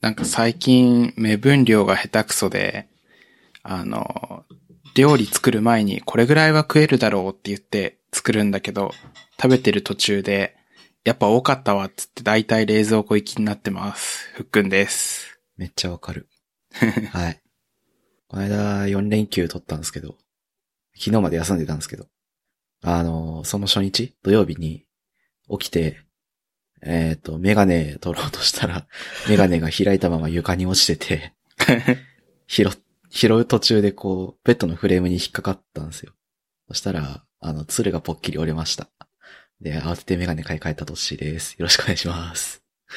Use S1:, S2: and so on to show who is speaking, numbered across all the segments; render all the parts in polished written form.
S1: なんか最近目分量が下手くそで、料理作る前にこれぐらいは食えるだろうって言って作るんだけど、食べてる途中で、やっぱ多かったわっつって大体冷蔵庫行きになってます。ふっくんです。
S2: めっちゃわかる。はい。この間4連休取ったんですけど、昨日まで休んでたんですけど、その初日、土曜日に起きて、メガネ取ろうとしたら、メガネが開いたまま床に落ちてて、拾う途中でこう、ベッドのフレームに引っかかったんですよ。そしたら、ツルがぽっきり折れました。で、慌ててメガネ買い替えたトッシーです。よろしくお願いします。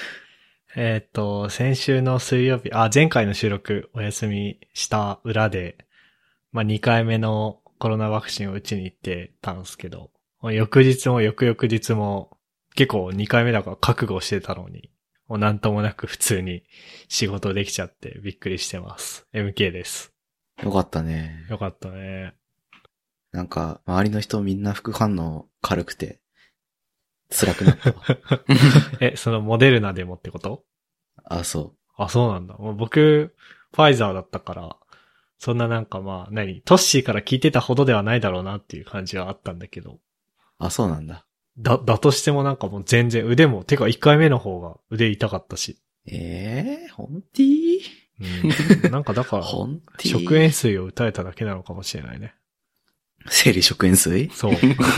S3: 先週の水曜日、前回の収録お休みした裏で、2回目のコロナワクチンを打ちに行ってたんですけど、翌日も翌々日も結構2回目だから覚悟してたのに、もうなんともなく普通に仕事できちゃってびっくりしてます。MK です。
S2: よかったね。
S3: よかったね。
S2: なんか、周りの人みんな副反応軽くて、辛くなったわ。
S3: そのモデルナでもってこと？
S2: あ、そ
S3: う。そうなんだ。もう僕、ファイザーだったから、そんななんかトッシーから聞いてたほどではないだろうなっていう感じはあったんだけど。
S2: そうなんだ。
S3: だとしてもなんかもう全然腕も、てか1回目の方が腕痛かったし。
S2: ほんとぃ？
S3: うん。なんかだから、食塩水を打たれただけなのかもしれないね。
S2: 生理食塩水？
S3: そう。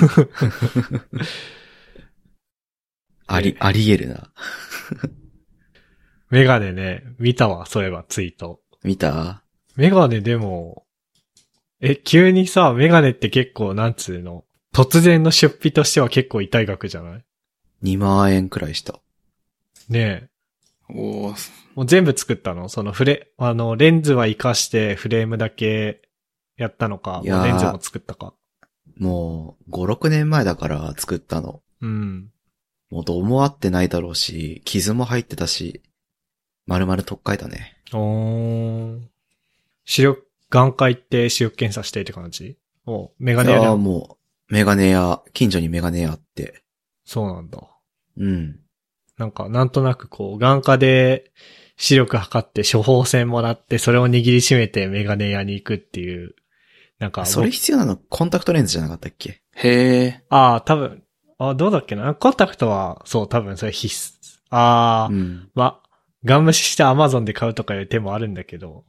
S2: あり得るな。
S3: メガネね、見たわ、そういえばツイート。
S2: 見た？
S3: メガネでも、急にさ、メガネって結構なんつうの、突然の出費としては結構痛い額じゃない？
S2: 2 万円くらいした。
S3: ねえ。
S1: も
S3: う全部作ったの？そのレンズは活かしてフレームだけやったのか、レンズも作ったか。
S2: もう、5、6年前だから作ったの。
S3: うん。
S2: もうどうもあってないだろうし、傷も入ってたし、丸々取っ替えたね。
S3: 眼科行って視力検査してって感じ？メガネ屋で。
S2: もう、メガネ屋、近所にメガネ屋あって。
S3: そうなんだ。
S2: うん。
S3: なんとなく眼科で視力測って処方箋もらって、それを握りしめてメガネ屋に行くっていう、
S2: それ必要なのコンタクトレンズじゃなかったっけ？
S1: へえ。
S3: 多分、どうだっけな。コンタクトは、そう、多分それ必須。うん。ガン無視して Amazon で買うとかいう手もあるんだけど。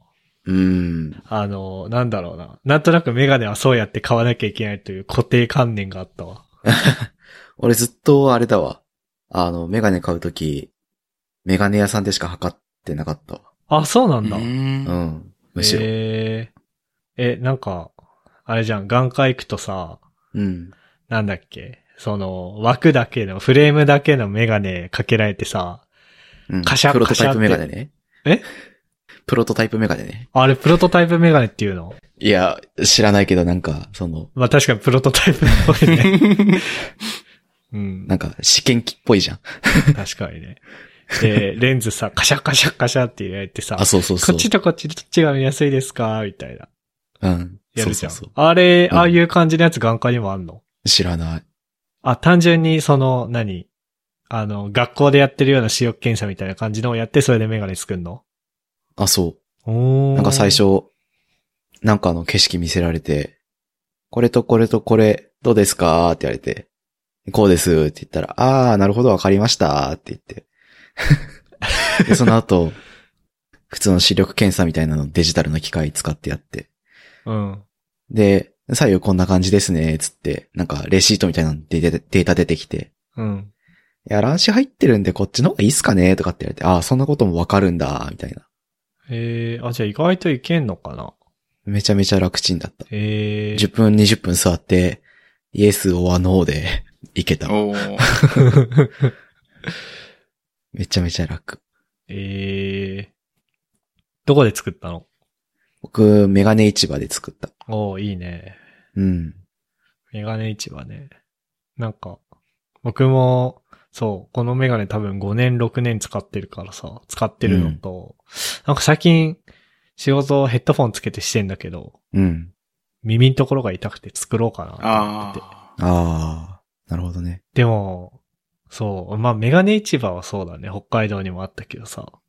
S3: なんだろうな。なんとなくメガネはそうやって買わなきゃいけないという固定観念があったわ。
S2: 俺ずっとあれだわ。メガネ買うとき、メガネ屋さんでしか測ってなかったわ。
S3: そうなんだ。
S2: むしろ。
S3: なんか、あれじゃん、眼科行くとさ、なんだっけ、その、枠だけの、フレームだけのメガネかけられてさ、カシャッカシャッって。
S2: プロトタイプメガネね。プロトタイプメガネね。
S3: あれ、プロトタイプメガネっていうの？
S2: いや、知らないけど確
S3: かにプロトタイプっぽいね。
S2: うん。なんか、試験機っぽいじゃん。
S3: 確かにね。で、レンズさ、カシャカシャカシャってやってさ、
S2: そう。
S3: こっちとこっちどっちが見やすいですかみたいな。やるじゃん。
S2: そう。
S3: ああいう感じのやつ眼科にもあんの？
S2: 知らない。
S3: 単純に学校でやってるような視力検査みたいな感じのをやって、それでメガネ作んの？
S2: そう。なんか最初、なんか景色見せられて、これとこれとこれ、どうですかって言われて、こうですって言ったら、なるほどわかりましたって言って。で、その後、普通の視力検査みたいなのデジタルの機械使ってやって。で、左右こんな感じですね、つって、なんかレシートみたいなのデータ出てきて。いや、乱視入ってるんでこっちの方がいいっすかねとかって言われて、そんなこともわかるんだ、みたいな。
S3: じゃあ意外といけんのかな？
S2: めちゃめちゃ楽ちんだった。10分、20分座って、イエス、オアノーでいけた。めちゃめちゃ楽。
S3: どこで作ったの？
S2: 僕、メガネ市場で作った。
S3: いいね。
S2: メ
S3: ガネ市場ね。なんか、僕も、そう、このメガネ多分5年、6年使ってるからさ、使ってるのと、なんか最近、仕事ヘッドフォンつけてしてんだけど、耳のところが痛くて作ろうかなと思ってて。
S2: なるほどね。
S3: でも、そう、メガネ市場はそうだね、北海道にもあったけどさ、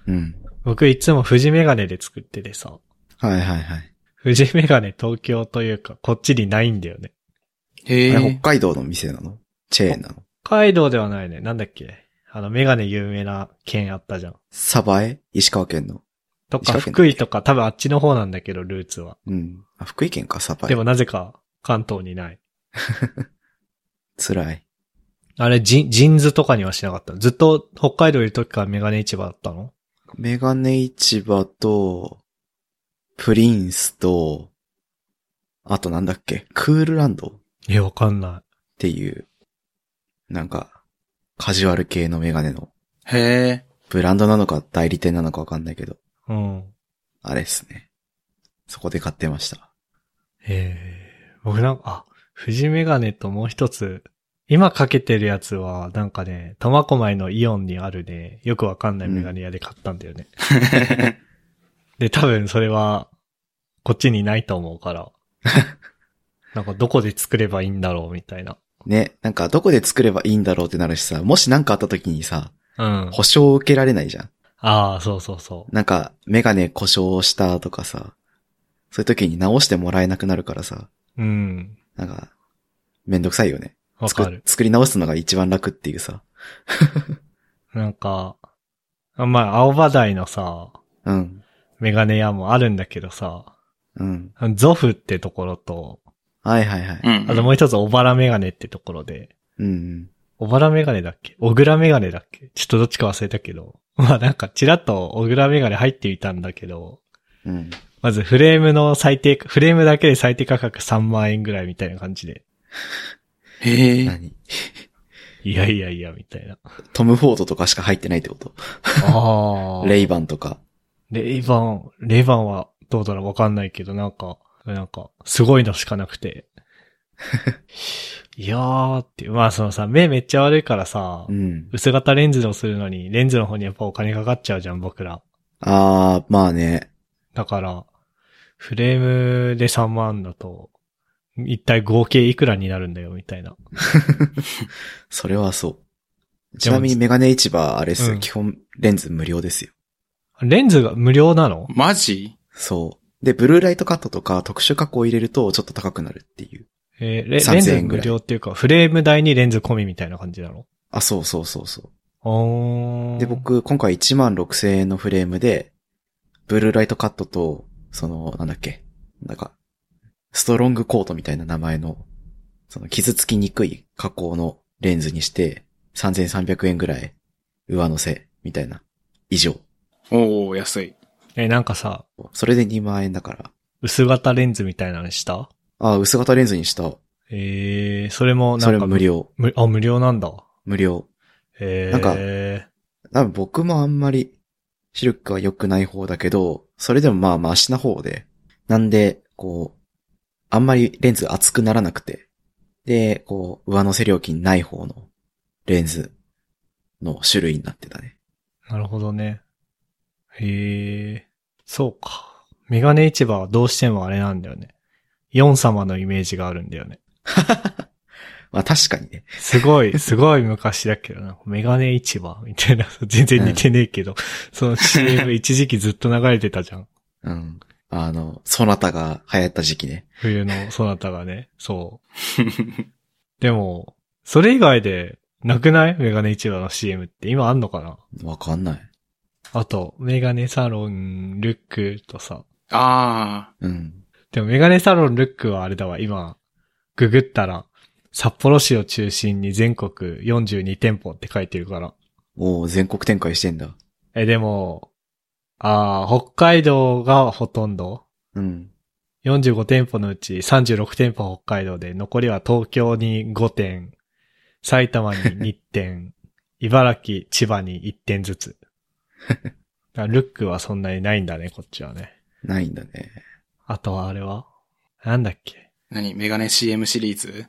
S2: うん。
S3: 僕いつも富士メガネで作っててさ、
S2: はいはいはい。
S3: 富士メガネ東京というか、こっちにないんだよね。
S1: へ
S2: あれ、
S1: え。
S2: 北海道の店なの？チェーンなの？
S3: 北海道ではないね。なんだっけ？メガネ有名な県あったじゃん。
S2: 鯖江？石川県の。
S3: とか、
S2: 石川県だっけ
S3: 福井とか、多分あっちの方なんだけど、ルーツは。
S2: うん。あ、福井県か、鯖江。
S3: でもなぜか関東にない。
S2: 辛い。
S3: あれ、ジーンズとかにはしなかった。ずっと北海道いる時からメガネ市場だったの？
S2: メガネ市場と、プリンスと、あとなんだっけ、クールランドっ
S3: わかんな
S2: ていう、なんか、カジュアル系のメガネの、
S1: へえ。
S2: ブランドなのか代理店なのかわかんないけど、
S3: い。うん。
S2: あれっすね。そこで買ってました。
S3: 僕なんか、富士メガネともう一つ、今かけてるやつは、なんかね、苫小牧のイオンにあるね、よくわかんないメガネ屋で買ったんだよね。で、多分それは、こっちにないと思うから。なんかどこで作ればいいんだろうみたいな。
S2: ね、なんかどこで作ればいいんだろうってなるしさ、もしなんかあった時にさ、
S3: うん。
S2: 保証を受けられないじゃん。
S3: ああ、そうそうそう。
S2: なんか、メガネ故障したとかさ、そういう時に直してもらえなくなるからさ、
S3: うん。
S2: なんか、めんどくさいよね。
S3: わかる。
S2: 作り直すのが一番楽っていうさ。
S3: なんか、まあ、青葉台のさ、
S2: うん。
S3: メガネ屋もあるんだけどさ、
S2: うん。
S3: ゾフってところと、
S2: はいはいはい。
S1: うん。
S3: あともう一つ小原メガネってところで、
S2: うん。
S3: 小原メガネだっけ？小倉メガネだっけ？ちょっとどっちか忘れたけど。まあなんかちらっと小倉メガネ入ってみたんだけど、
S2: うん。
S3: まずフレームだけで最低価格3万円ぐらいみたいな感じで。
S1: へえ。
S2: 何？
S3: いやいやいや、みたいな。
S2: トム・フォードとかしか入ってないってこと？
S3: ああ。
S2: レイバンとか。
S3: レイバンはどうだろうわかんないけど、なんか、すごいのしかなくて。いやーっていう、まあそのさ、目めっちゃ悪いからさ、
S2: うん。
S3: 薄型レンズをするのに、レンズの方にやっぱお金かかっちゃうじゃん、僕ら。
S2: あー、まあね。
S3: だから、フレームで3万だと、一体合計いくらになるんだよ、みたいな。
S2: それはそう。ちなみにメガネ市場、あれっすよ、基本レンズ無料ですよ。
S3: レンズが無料なの？
S1: マジ？
S2: そう。で、ブルーライトカットとか特殊加工を入れるとちょっと高くなるっていう。
S3: レンズ無料っていうか、フレーム代にレンズ込みみたいな感じなの？
S2: あ、そうそうそうそう。
S3: おー。
S2: で、僕、今回16,000円のフレームで、ブルーライトカットと、なんだっけ、なんか、ストロングコートみたいな名前の、傷つきにくい加工のレンズにして、3,300円ぐらい上乗せ、みたいな、以上。
S1: おー、安い。
S3: なんかさ、
S2: それで2万円だから。
S3: 薄型レンズみたいなのした？
S2: あ、薄型レンズにした。
S3: それもなんか。
S2: それ無料。
S3: 無料なんだ。
S2: 無料。なんか、多分僕もあんまり視力は良くない方だけど、それでもまあマシな方で。なんで、あんまりレンズ熱くならなくて。で、上乗せ料金ない方のレンズの種類になってたね。
S3: なるほどね。そうか。メガネ市場はどうしてもあれなんだよね。ヨン様のイメージがあるんだよね。
S2: まあ確かにね。
S3: すごい昔だけどな。メガネ市場みたいな。全然似てねえけど、その CM 一時期ずっと流れてたじゃん。
S2: うん。ソナタが流行った時期ね。
S3: 冬のソナタがね。そう。でも、それ以外で、なくない？メガネ市場の CM って今あんのかな？
S2: わかんない。
S3: あと、メガネサロン、ルックとさ。
S1: ああ。
S2: うん。
S3: でもメガネサロン、ルックはあれだわ、今、ググったら、札幌市を中心に全国42店舗って書いてるから。
S2: おー、全国展開してんだ。
S3: でも、北海道がほとんど。
S2: うん。
S3: 45店舗のうち36店舗北海道で、残りは東京に5店、埼玉に2店、茨城、千葉に1店ずつ。ルックはそんなにないんだね、こっちはね。
S2: ないんだね。
S3: あとはあれはなんだっけ？
S1: メガネ CM シリーズ？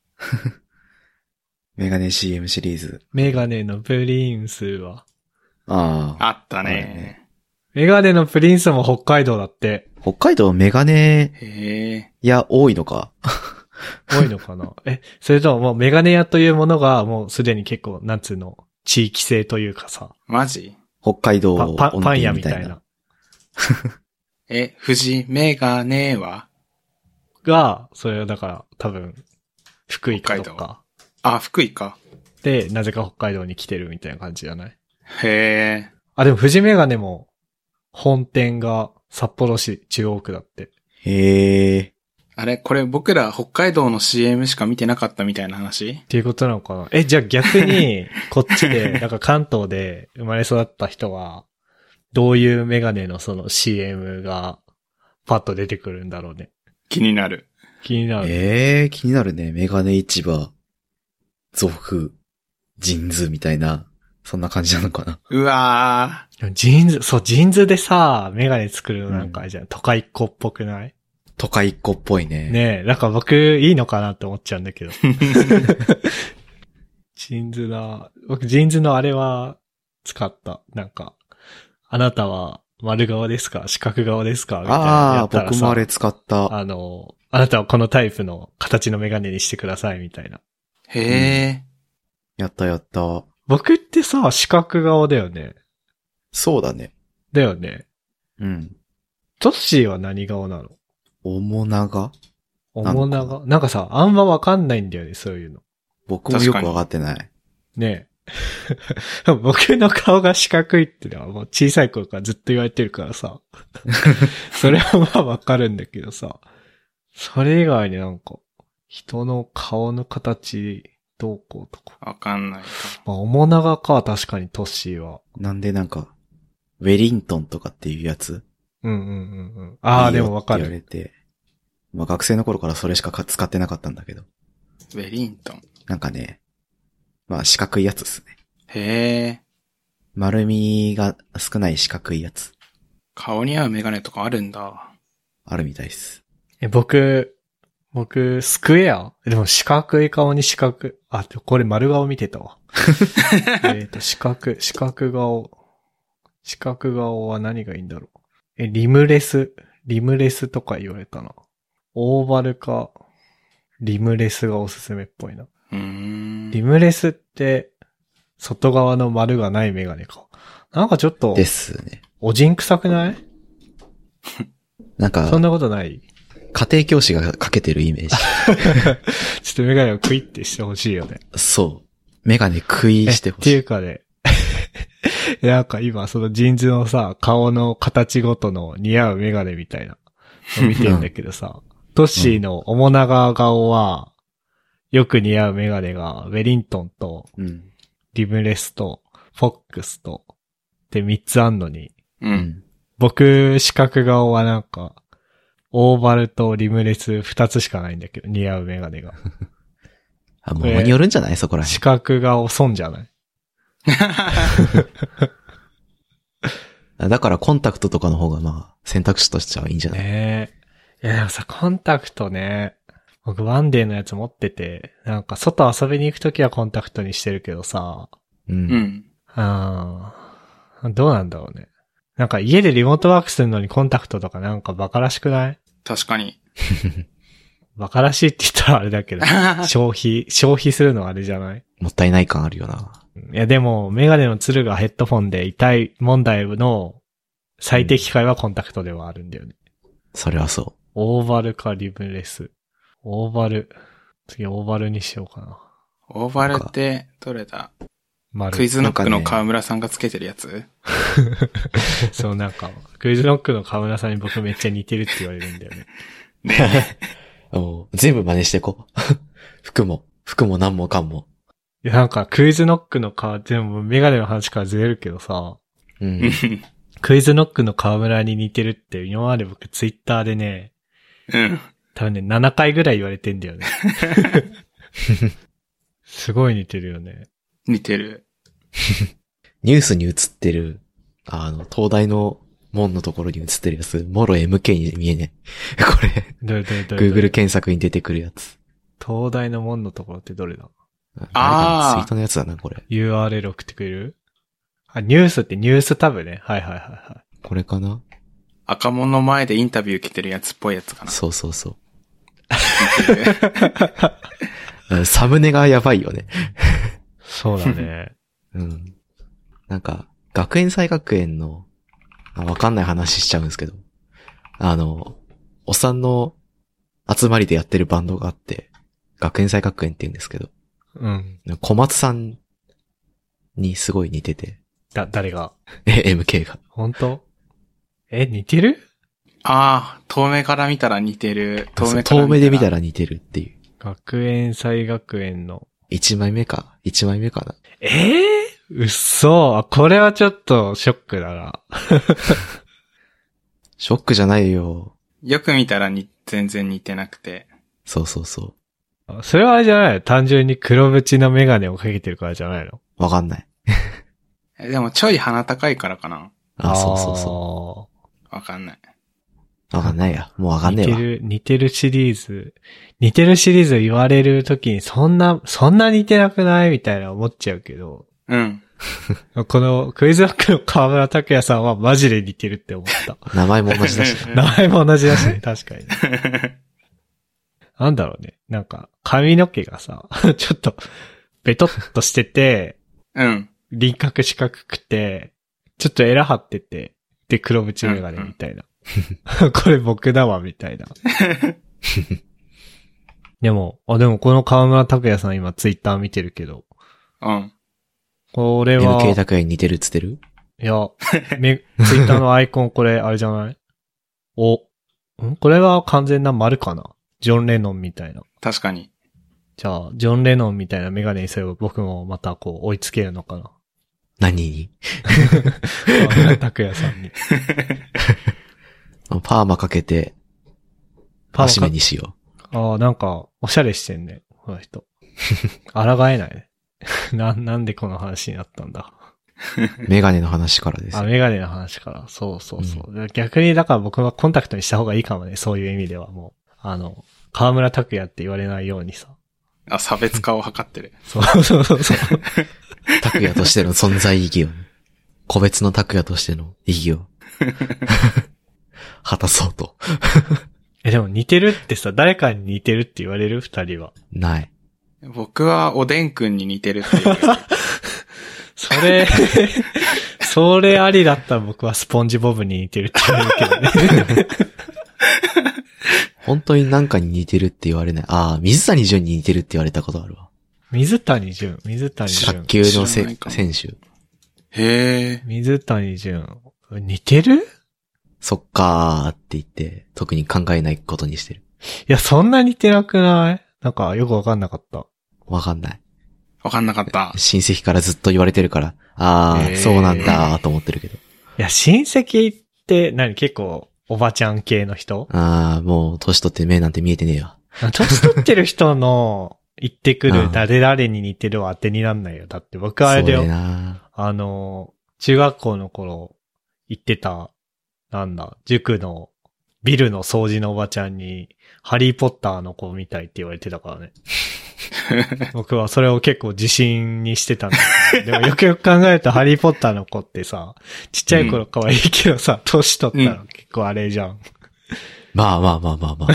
S2: メガネ CM シリーズ。
S3: メガネのプリンスは。
S2: あ
S1: あったね。
S3: メガネのプリンスも北海道だって。
S2: 北海道メガネ屋多いのか？
S3: 多いのかな？それとももうメガネ屋というものがもうすでに結構、なんつうの、地域性というかさ。
S1: マジ？
S2: 北海道
S3: パン屋みたいな。
S1: 富士メガネは
S3: が、それはだから多分、福井かとか。
S1: あ、福井か。
S3: で、なぜか北海道に来てるみたいな感じじゃない？
S1: へー。
S3: あ、でも富士メガネも、本店が札幌市中央区だって。
S2: へー。
S1: あれこれ僕ら北海道の CM しか見てなかったみたいな話
S3: っていうことなのかな？じゃあ逆に、こっちで、なんか関東で生まれ育った人は、どういうメガネのその CM がパッと出てくるんだろうね。
S1: 気になる。
S3: 気になる。
S2: 気になるね。メガネ市場、族、ジンズみたいな、そんな感じなのかな。
S1: うわ
S3: ー。ジンズでさ、メガネ作るのなんかじゃん、都会っ子っぽくない？
S2: 都会っ子っぽいね。
S3: ねえ、なんか僕いいのかなって思っちゃうんだけど。ジーンズだ。僕ジーンズのあれは使った。なんか、あなたは丸側ですか？四角側ですか？みたいなやったらさ。
S2: 僕もあれ使った。
S3: あなたはこのタイプの形のメガネにしてくださいみたいな。
S1: へえ、
S2: やった。
S3: 僕ってさ、四角顔だよね。
S2: そうだね。
S3: だよね。
S2: うん。
S3: トッシーは何顔なの？
S2: 面長
S3: なんかさ、あんまわかんないんだよね、そういうの。
S2: 僕もよくわかってない。
S3: ねえ。僕の顔が四角いってのはもう小さい頃からずっと言われてるからさ。それはまあわかるんだけどさ。それ以外になんか、人の顔の形、どうこうとか。
S1: わかんない。
S3: まあ、面長か、確かにトッシーは。
S2: なんでなんか、ウェリントンとかっていうやつ？
S3: ああ、でもわかる。
S2: 言われて。まあ学生の頃からそれしか使ってなかったんだけど。
S1: ウェリントン。
S2: なんかね、まあ四角いやつですね。
S1: へえ。
S2: 丸みが少ない四角いやつ。
S1: 顔に合うメガネとかあるんだ。
S2: あるみたいです。
S3: 僕、スクエア？でも四角い顔に四角。あ、これ丸顔見てたわ。四角顔。四角顔は何がいいんだろう。リムレスとか言われたな。オーバルか、リムレスがおすすめっぽいな。リムレスって、外側の丸がないメガネか。なんかちょっと、
S2: ですね。
S3: おじんくさくない？
S2: なんか、
S3: そんなことない？
S2: 家庭教師がかけてるイメージ。
S3: ちょっとメガネをクイってしてほしいよね。
S2: そう。メガネ食いしてほしい。
S3: っていうかね、なんか今そのジーンズのさ、顔の形ごとの似合うメガネみたいなの見てんだけどさ、トッシーの面長顔は、よく似合うメガネが、ウェリントンと、リムレスと、フォックスと、で3つあんのに、僕、四角顔はなんか、オーバルとリムレス2つしかないんだけど、似合うメガネが。
S2: あ、ものによるんじゃない？そこら辺。
S3: 四角顔損じゃない？
S2: だからコンタクトとかの方がまあ、選択肢としてはいいんじゃない？
S3: ねえ。いやでもさ、コンタクトね、僕ワンデーのやつ持ってて、なんか外遊びに行くときはコンタクトにしてるけどさ。
S1: うん。
S3: どうなんだろうね。なんか家でリモートワークするのにコンタクトとかなんかバカらしくない？
S1: 確かに。
S3: バカらしいって言ったらあれだけど、消費するのはあれじゃない？
S2: もったいない感あるよな。
S3: いやでも、メガネのつるがヘッドフォンで痛い問題の最適解はコンタクトではあるんだよね。
S2: それはそう。
S3: オーバルかリムレス。オーバル。次オーバルにしようかな。
S1: オーバルってどれだ？
S3: 丸。
S1: クイズノックの河村さんがつけてるやつ？
S3: そうなんか、クイズノックの河村さんに僕めっちゃ似てるって言われるんだよね。
S1: ね
S2: 全部真似してこう。服も何もかんも。
S3: いやなんかクイズノックの全部メガネの話からずれるけどさ。クイズノックの河村に似てるって今まで僕ツイッターでね。多分ね、7回ぐらい言われてんだよね。すごい似てるよね。
S1: 似てる。
S2: ニュースに映ってる、東大の門のところに映ってるやつ、もろ MK に見えねえ。これ、Google 検索に出てくるやつ。
S3: 東大の門のところってどれだ？
S2: ツイートのやつだな、これ。
S3: URL 送ってくれる？ニュースってニュースタブね。はい。
S2: これかな？
S1: 赤門の前でインタビュー受けてるやつっぽいやつかな。
S2: そう。サムネがやばいよね。
S3: そうだね。
S2: なんか、 学園祭学園の、わかんない話しちゃうんですけど、おっさんの集まりでやってるバンドがあって、学園祭学園って言うんですけど、
S3: うん。
S2: 小松さんにすごい似てて。
S3: 誰が
S2: MK が。
S3: 本当？似てる？
S1: ああ、遠目から見たら似てる。
S2: 遠目で見たら似てるっていう。
S3: 学園祭学園の。
S2: 1枚目かな。
S3: 嘘。これはちょっとショックだな。
S2: ショックじゃないよ。
S1: よく見たら全然似てなくて。
S2: そうそうそう。
S3: それはあれじゃないの？単純に黒縁のメガネをかけてるからじゃないの？
S2: わかんない。
S1: でもちょい鼻高いからかな。
S2: そうそうそ
S1: う。わかんない。
S2: わかんないや。もうわかんねえわ。
S3: 似てるシリーズ言われるときにそんな似てなくないみたいな思っちゃうけど。
S1: うん。
S3: このクイズバックの河村拓哉さんはマジで似てるって思った。
S2: 名前も同じだし。
S3: 名前も同じだしね、確かに。なんだろうね。なんか、髪の毛がさ、ちょっと、ベトッとしてて、
S1: うん。
S3: 輪郭四角くて、ちょっとエラ張ってて、で、黒縁メガネみたいな。これ僕だわ、みたいな。でもこの河村拓哉さん今ツイッター見てるけど。
S1: うん。
S2: これは。MK 拓哉に似てるっつってる？
S3: いや、ツイッターのアイコンこれ、あれじゃない？これは完全な丸かな？ジョン・レノンみたいな。
S1: 確かに。
S3: じゃあ、ジョン・レノンみたいなメガネにすれば僕もまた追いつけるのかな。
S2: 何に？
S3: 河村拓哉さんに。
S2: パーマかけて、足目にしよ
S3: う。なんか、おしゃれしてんね、この人。抗えないね。なんでこの話になったんだ。
S2: メガネの話からです。
S3: メガネの話から。そうそうそう。うん、逆に、だから僕はコンタクトにした方がいいかもね。そういう意味ではもう。河村拓哉って言われないようにさ。
S1: 差別化を図ってる。
S3: そう。
S2: 拓哉としての存在意義を、個別の拓哉としての意義を、果たそうと。
S3: でも似てるってさ、誰かに似てるって言われる？二人は。
S2: ない。
S1: 僕はおでんくんに似てるって言われる。
S3: それありだったら僕はスポンジボブに似てるって言われるけどね。
S2: 本当になんかに似てるって言われない。水谷隼に似てるって言われたことあるわ。
S3: 水谷隼。
S2: 卓球の選手。
S1: へえ。
S3: 水谷隼。似てる？
S2: そっかーって言って、特に考えないことにしてる。
S3: いや、そんな似てなくない？なんかよくわかんなかった。
S2: わかんない。
S1: わかんなかった。
S2: 親戚からずっと言われてるから、そうなんだーと思ってるけど。
S3: いや、親戚って結構おばちゃん系の人？
S2: もう年取って目なんて見えてねえよ。
S3: 年取ってる人の言ってくる誰々に似てるは当てになんないよ。だって僕あれだよ。中学校の頃行ってた、塾のビルの掃除のおばちゃんに、ハリーポッターの子みたいって言われてたからね。僕はそれを結構自信にしてたんだけど、でもよくよく考えるとハリーポッターの子ってさ、ちっちゃい頃可愛いけどさ、年取ったら結構あれじゃん。
S2: まあ。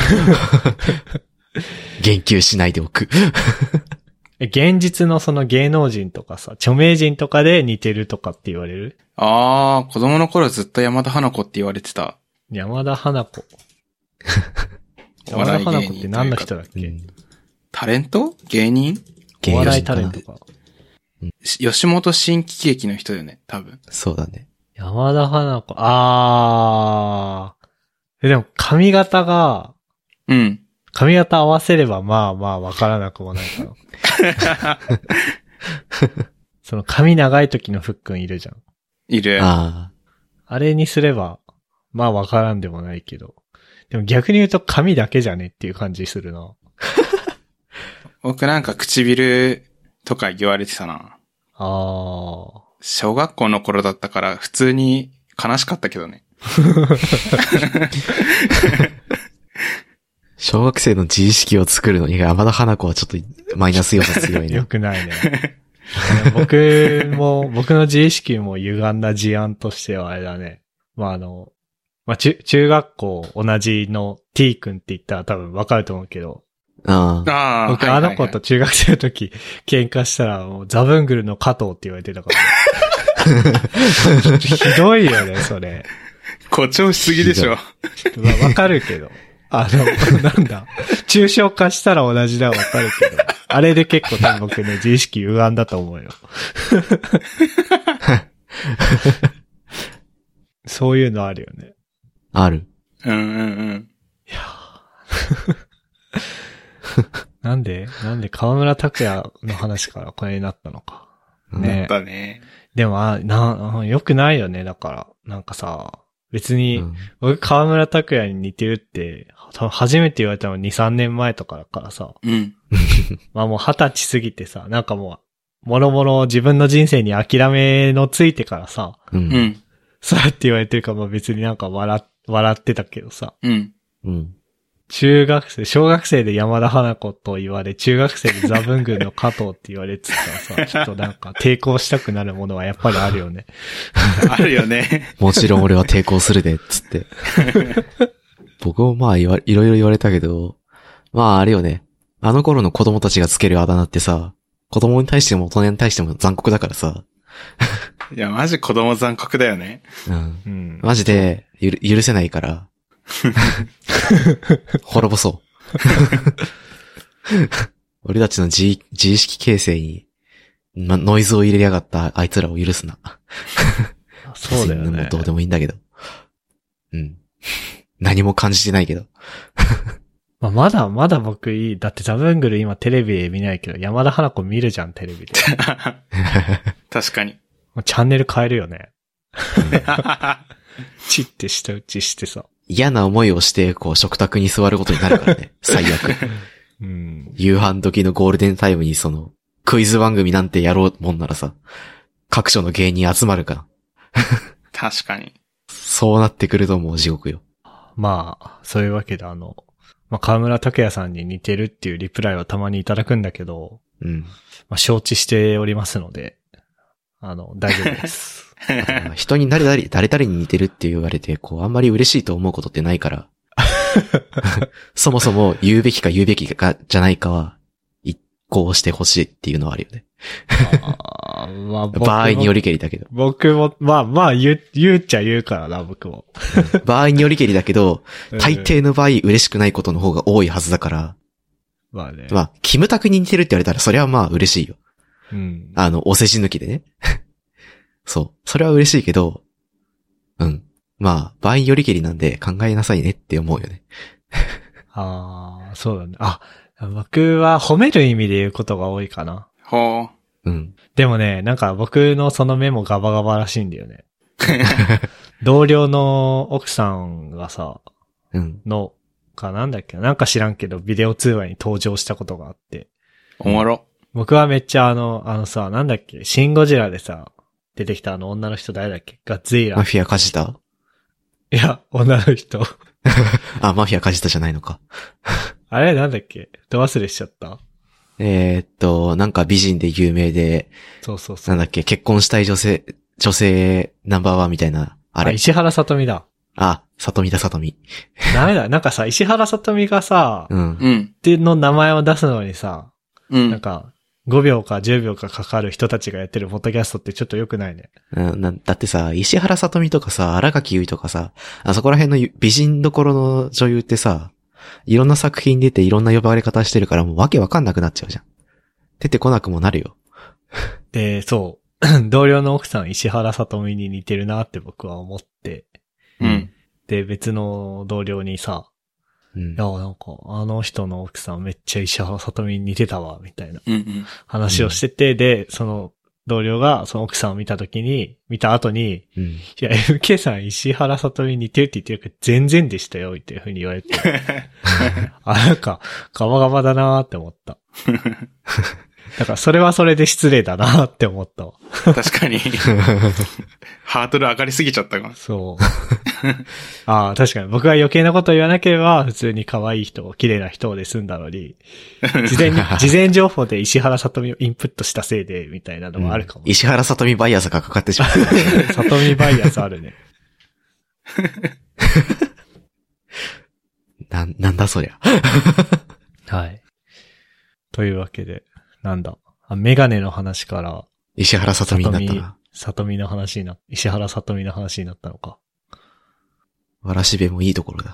S2: 言及しないでおく。
S3: 現実のその芸能人とかさ、著名人とかで似てるとかって言われる？
S1: 子供の頃ずっと山田花子って言われてた。
S3: 山田花子。山田花子って何の人だっけ？
S1: タレント？芸人？
S3: お笑いタレントか。
S1: 吉本新喜劇の人よね、多分。
S2: そうだね。
S3: 山田花子、でも髪型が、髪型合わせればまあわからなくもないかな。その髪長い時のふっくんいるじゃん。
S1: いる。
S2: あ
S3: れにすれば、まあわからんでもないけど。でも逆に言うと髪だけじゃねっていう感じするな。
S1: 僕なんか唇とか言われてたな。小学校の頃だったから普通に悲しかったけどね。
S2: 小学生の自意識を作るのに山田花子はちょっとマイナス要素強いね。
S3: よくないね。僕の自意識も歪んだ事案としてはあれだね。中学校同じの T 君って言ったら多分わかると思うけど。僕あの子と中学生の時喧嘩したらもうザブングルの加藤って言われてたから、ね。 ひどいよね、それ。
S1: 誇張しすぎでしょ。
S3: わかるけど。なんだ。抽象化したら同じだわかるけど。あれで結構多分僕ね、自意識歪んだと思うよ。そういうのあるよね。
S2: ある。
S1: うんうんうん。
S3: いやなんで河村拓哉の話からこれになったのか。ね。
S1: だね。
S3: でも、よくないよね。だから、なんかさ、別に、僕河村拓哉に似てるって、初めて言われたの2、3年前とかだからさ。
S1: うん。
S3: まあもう20歳過ぎてさ、なんかもう、もろもろ自分の人生に諦めのついてからさ、
S2: うん。
S3: そうやって言われてるから、まあ別になんか笑ってたけどさ。
S1: うん。
S2: うん。
S3: 小学生で山田花子と言われ、中学生でザブングの加藤って言われてたらさ、ちょっとなんか抵抗したくなるものはやっぱりあるよね。
S1: あるよね。
S2: もちろん俺は抵抗するで、つって。僕もまあいろいろ言われたけど、まああれよね。あの頃の子供たちがつけるあだ名ってさ、子供に対しても大人に対しても残酷だからさ。
S1: いや、マジ子供残酷だよね。
S2: うん。マジで許せないから。滅ぼそう。俺たちの自意識形成に、ノイズを入れやがったあいつらを許すな。
S3: そうだよね。
S2: もうどうでもいいんだけど。うん。何も感じてないけど。
S3: まだ僕いい。だってザブングル今テレビで見ないけど、山田花子見るじゃん、テレビで。
S1: 確かに。
S3: チャンネル変えるよね。チって下打ちしてさ。
S2: 嫌な思いをして、食卓に座ることになるからね。最悪。
S3: うん。
S2: 夕飯時のゴールデンタイムにクイズ番組なんてやろうもんならさ、各所の芸人集まるから。
S1: 確かに。
S2: そうなってくるともう地獄よ。
S3: まあ、そういうわけで河村拓哉さんに似てるっていうリプライをたまにいただくんだけど、
S2: うん。
S3: まあ、承知しておりますので、大丈夫です。
S2: 人に誰々に似てるって言われて、あんまり嬉しいと思うことってないから。そもそも言うべきかじゃないかは、一向してほしいっていうのはあるよね。
S3: まあ、
S2: 場合によりけりだけど。
S3: 僕も、まあ、言っちゃ言うからな、僕も。
S2: 場合によりけりだけど、大抵の場合嬉しくないことの方が多いはずだから。
S3: まあね。
S2: まあ、キムタクに似てるって言われたら、それはまあ嬉しいよ。
S3: うん。
S2: お世辞抜きでね。そう。それは嬉しいけど、うん。まあ、場合によりけりなんで考えなさいねって思うよね。
S3: そうだね。僕は褒める意味で言うことが多いかな。
S1: ほ
S2: う。うん。
S3: でもね、なんか僕のそのメモガバガバらしいんだよね。同僚の奥さんがさ、
S2: うん。
S3: なんだっけ、なんか知らんけど、ビデオ通話に登場したことがあって。
S1: おもろ。
S3: 僕はめっちゃさ、なんだっけ、シンゴジラでさ、出てきた女の人誰だっけ、ガッツイラ。
S2: マフィアカジタ？
S3: いや、女の人。
S2: マフィアカジタじゃないのか。
S3: あれなんだっけ、ど忘れしちゃった。
S2: なんか美人で有名で、
S3: そう。
S2: なんだっけ、結婚したい女性ナンバーワンみたいな、あれ。
S3: 石原さとみだ。
S2: さとみだ、さとみ。
S3: ダメだ、なんかさ、石原さとみがさ、
S2: うん。
S3: っての名前を出すのにさ、
S1: なん
S3: か、5秒か10秒かかかる人たちがやってるポッドキャストってちょっと良くないね。
S2: だってさ、石原さとみとかさ、新垣結衣とかさ、そこら辺の美人どころの女優ってさ、いろんな作品出ていろんな呼ばれ方してるからもうわけわかんなくなっちゃうじゃん。出てこなくもなるよ。で、
S3: そう。同僚の奥さん石原さとみに似てるなって僕は思って。
S1: うん。
S3: で、別の同僚にさ、
S2: うん、
S3: いや、なんか、あの人の奥さんめっちゃ石原さとみに似てたわ、みたいな話をしてて、で、その同僚がその奥さんを見た後に、いや、MK さん石原さとみに似てるって言ってるけど、全然でしたよ、っていう風に言われて。なんか、ガバガバだなーって思った。だから、それはそれで失礼だなーって思ったわ。
S1: 確かに。ハードル上がりすぎちゃったか。
S3: そう。確かに。僕が余計なこと言わなければ、普通に可愛い人、綺麗な人で済んだのに、事前情報で石原さとみをインプットしたせいで、みたいなのもあるかも、
S2: 石原さとみバイアスがかかってしまう。
S3: さとみバイアスあるね。
S2: なんだそりゃ。
S3: はい。というわけで、メガネの話から、
S2: 石原さとみになったな。
S3: 石原さとみの話になったのか。
S2: わらしべもいいところだ。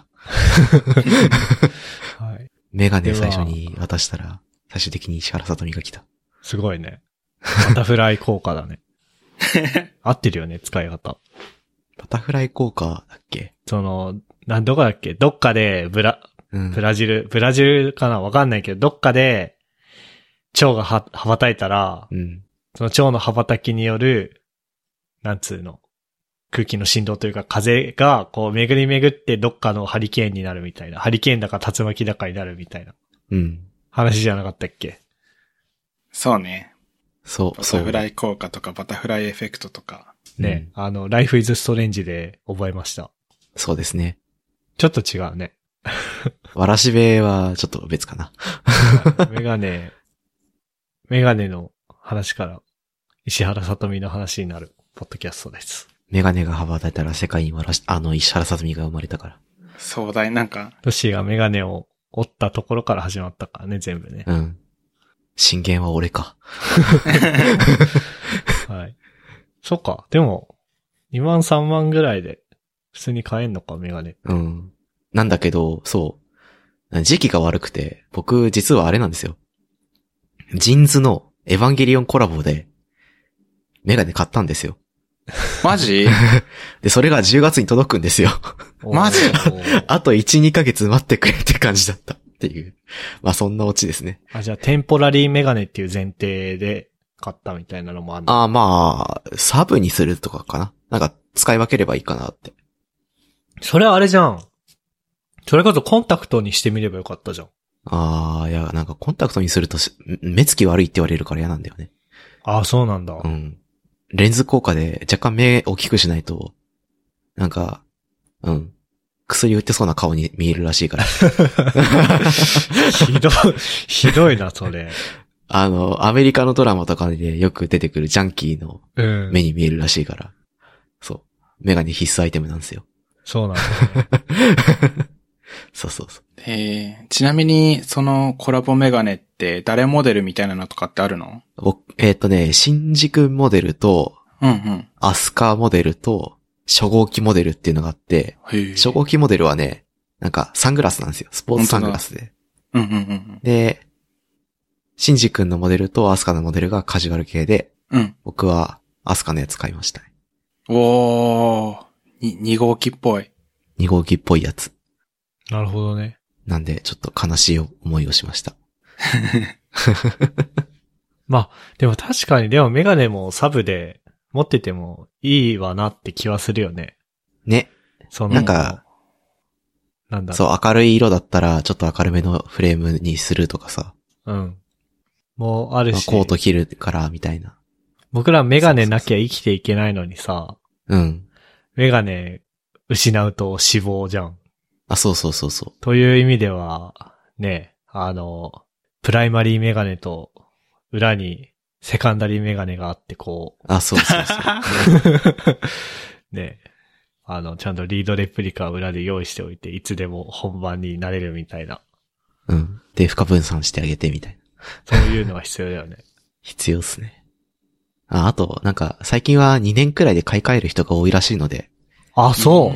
S3: はい。
S2: メガネ最初に渡したら、最終的に石原さとみが来た。
S3: すごいね。バタフライ効果だね。合ってるよね、使い方。
S2: バタフライ効果だっけ？
S3: どこだっけ？どっかでブラジルかな？わかんないけど、どっかで、蝶が羽ばたいたら、その蝶の羽ばたきによる、なんつうの、空気の振動というか風が、こう、巡り巡ってどっかのハリケーンになるみたいな。ハリケーンだか竜巻だかになるみたいな。話じゃなかったっけ？
S1: そうね。
S2: そう。
S1: バタフライ効果とかバタフライエフェクトとか。
S3: ね、Life is Strange で覚えました。
S2: そうですね。
S3: ちょっと違うね。
S2: わらしべはちょっと別かな。
S3: メガネの話から石原さとみの話になるポッドキャストです。
S2: メガネが羽ばたいたら世界に石原さとみが生まれたから。
S1: 壮大なんか。
S3: トシがメガネを折ったところから始まったからね、全部ね。
S2: 震源は俺か。
S3: はい。そっか。でも、2万3万ぐらいで普通に買えんのか、メガネ。
S2: なんだけど、そう。時期が悪くて、僕実はあれなんですよ。ジンズのエヴァンゲリオンコラボでメガネ買ったんですよ。
S1: マジ？
S2: で、それが10月に届くんですよ。
S1: マジ？
S2: あと1、2ヶ月待ってくれって感じだったっていう。まあそんなオチですね。
S3: じゃあテンポラリーメガネっていう前提で買ったみたいなのもあるの？
S2: まあ、サブにするとかかな。なんか使い分ければいいかなって。
S3: それあれじゃん。それこそコンタクトにしてみればよかったじゃん。
S2: いや、なんかコンタクトにすると目つき悪いって言われるから嫌なんだよね。
S3: そうなんだ。
S2: レンズ効果で若干目大きくしないと、なんか、薬売ってそうな顔に見えるらしいから。
S3: ひどいな、それ。
S2: アメリカのドラマとかでよく出てくるジャンキーの目に見えるらしいから。そう。メガネ必須アイテムなんですよ。
S3: そうなんだ、ね。
S2: そう。
S1: ちなみに、そのコラボメガネって誰モデルみたいなのとかってあるの？
S2: 新宿モデルと、アスカモデルと、初号機モデルっていうのがあって、初号機モデルはね、なんかサングラスなんですよ。スポーツサングラスで。で、シンジ君のモデルとアスカのモデルがカジュアル系で、僕はアスカのやつ買いましたね。
S1: 2号機っぽい。
S2: 2号機っぽいやつ。
S3: なるほどね。
S2: なんで、ちょっと悲しい思いをしました。
S3: まあ、でも確かに、でもメガネもサブで持っててもいいわなって気はするよね。
S2: ね。なんか、そう、明るい色だったら、ちょっと明るめのフレームにするとかさ。
S3: もうあるし。
S2: コート着るから、みたいな。
S3: 僕らメガネなきゃ生きていけないのにさ。メガネ失うと死亡じゃん。
S2: そう。
S3: という意味では、ね、プライマリーメガネと、裏にセカンダリーメガネがあってこう。
S2: そう。
S3: ね、ちゃんとリードレプリカを裏で用意しておいて、いつでも本番になれるみたいな。
S2: で、負荷分散してあげてみたいな。
S3: そういうのは必要だよね。
S2: 必要っすね。あと、なんか、最近は2年くらいで買い替える人が多いらしいので。
S3: そう。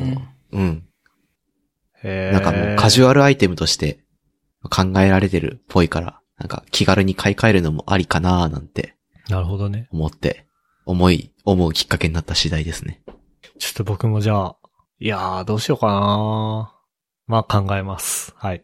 S2: なんかもうカジュアルアイテムとして考えられてるっぽいから、なんか気軽に買い替えるのもありかなーなんて。
S3: なるほどね。
S2: 思うきっかけになった次第ですね。
S3: ちょっと僕もじゃあ、いやーどうしようかなー。まあ考えます。はい。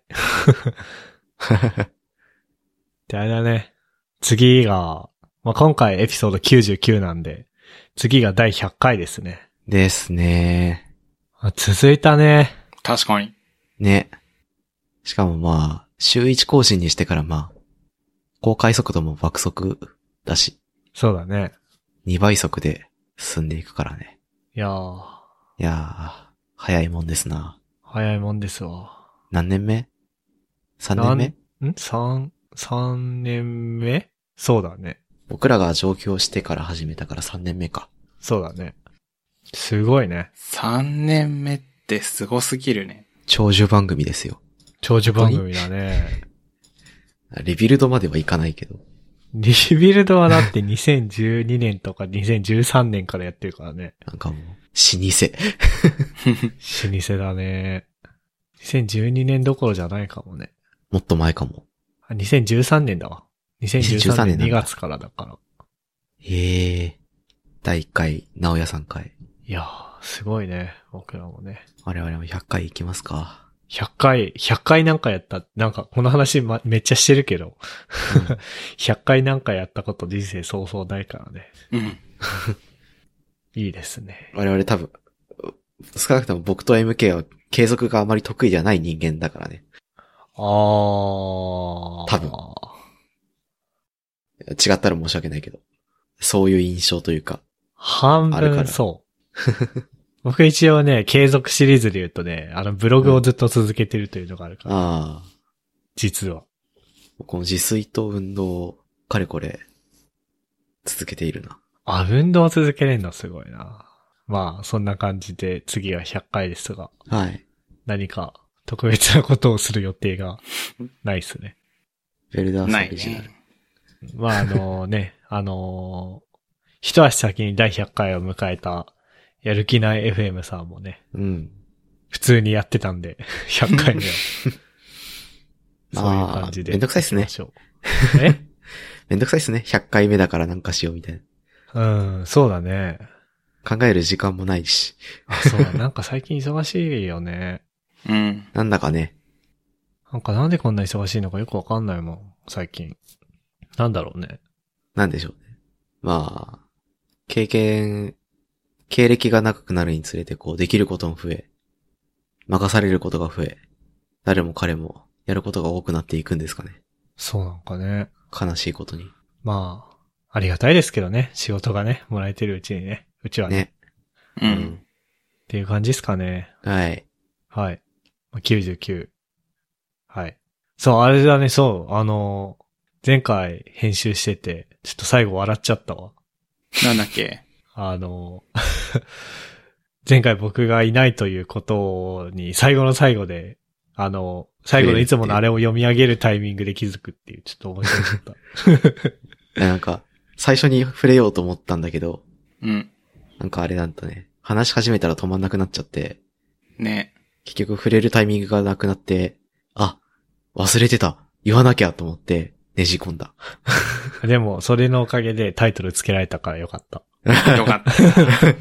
S3: で、あれだね。次が、まあ今回エピソード99なんで、次が第100回ですね。
S2: ですね。
S3: 続いたね。
S1: 確かに。
S2: ね。しかもまあ、週1更新にしてからまあ、公開速度も爆速だし。
S3: そうだね。
S2: 2倍速で進んでいくからね。
S3: いやー、
S2: 早いもんですな。
S3: 早いもんですわ。
S2: 何年目 ?3 年目
S3: ?3 年目そうだね。
S2: 僕らが上京してから始めたから3年目か。
S3: そうだね。すごいね。
S1: 3年目ってすごすぎるね。
S2: 長寿番組ですよ。
S3: 長寿番組だね。
S2: リビルドまではいかないけど。
S3: リビルドはだって2012年とか2013年からやってるからね。
S2: なんかもう、老舗。
S3: 老舗だね。2012年どころじゃないかもね。
S2: もっと前かも。
S3: あ、2013年だわ。2013年2
S2: 年なんだ
S3: 月からだから。
S2: へえ。第1回、直屋さん回。
S3: いやー、すごいね。僕らもね。
S2: 我々も100回行きますか。
S3: 100回なんかやった。なんか、この話、めっちゃしてるけど。100回なんかやったこと人生そうそうないからね。
S1: うん。
S3: いいですね。
S2: 我々多分、少なくとも僕と MK は継続があまり得意じゃない人間だからね。
S3: 多
S2: 分。違ったら申し訳ないけど。そういう印象というか。
S3: 半
S2: あるから
S3: 分そう。僕一応ね、継続シリーズで言うとね、ブログをずっと続けてるというのがあるから。
S2: ああ。
S3: 実は。
S2: この自炊と運動を、かれこれ、続けているな。
S3: 運動を続けれるのすごいな。まあ、そんな感じで次は100回ですが。
S2: はい。
S3: 何か特別なことをする予定がないっすね。
S2: ベルダース
S1: ない
S2: オリジナル。
S1: ね。
S3: まあ一足先に第100回を迎えた、やる気ない FM さんもね、
S2: うん。
S3: 普通にやってたんで、100回目は。そういう感じで。
S2: めんどくさいっすね。
S3: え
S2: めんどくさいっすね。100回目だからなんかしようみたい
S3: うん、そうだね。
S2: な。考える時間もないし。
S3: そうだ、なんか最近忙しいよね。
S1: うん。
S2: なんだかね。
S3: なんかなんでこんな忙しいのかよくわかんないもん、最近。なんだろうね。
S2: なんでしょうね。まあ、経歴が長くなるにつれてできることも増え、任されることが増え、誰も彼もやることが多くなっていくんですかね。
S3: そうなんかね。
S2: 悲しいことに。
S3: まあ、ありがたいですけどね。仕事がね、もらえてるうちにね。うちはね。
S2: ね。
S1: うん。
S3: っていう感じですかね。
S2: はい。
S3: はい。99。はい。そう、あれだね、そう。前回編集してて、ちょっと最後笑っちゃったわ。
S1: なんだっけ？
S3: 前回僕がいないということに、最後の最後で、最後のいつものあれを読み上げるタイミングで気づくっていう、ちょっと面白かった。
S2: なんか、最初に触れようと思ったんだけど、
S1: うん。
S2: なんかあれなんだね。話し始めたら止まんなくなっちゃって、
S1: ね。
S2: 結局触れるタイミングがなくなって、忘れてた。言わなきゃと思って、ねじ込んだ。
S3: でも、それのおかげでタイトルつけられたからよかった。
S1: よかった。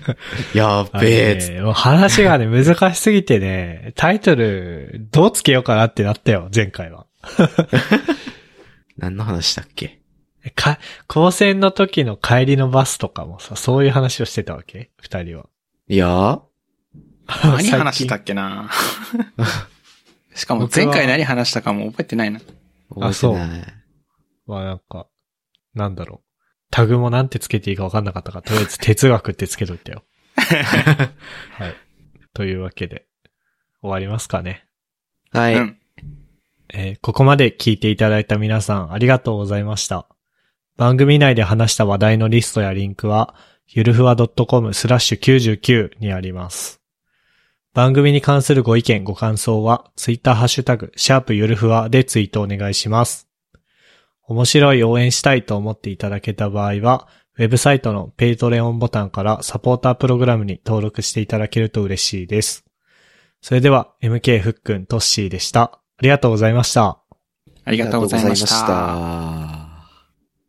S2: やっべえ、つって。
S3: もう話がね、難しすぎてね、タイトル、どうつけようかなってなったよ、前回は。
S2: 何の話したっけ？
S3: 高専の時の帰りのバスとかもさ、そういう話をしてたわけ？二人は。
S2: いやー。
S1: 何話したっけなしかも前回何話したかも覚えてないな。
S2: 覚えてない。
S3: まあなんか、なんだろう。タグもなんてつけていいか分かんなかったから、とりあえず哲学ってつけといたよ。はい。というわけで、終わりますかね。
S2: はい。
S1: うん。
S3: ここまで聞いていただいた皆さんありがとうございました。番組内で話した話題のリストやリンクは、ゆるふわ .com/99 にあります。番組に関するご意見ご感想は、ツイッターハッシュタグ、#ゆるふわでツイートお願いします。面白い応援したいと思っていただけた場合は、ウェブサイトのペイトレオンボタンからサポータープログラムに登録していただけると嬉しいです。それでは、MK ふっくんトッシーでした。ありがとうございました。
S1: ありがとうございまし
S2: ありがとうございました。
S1: た。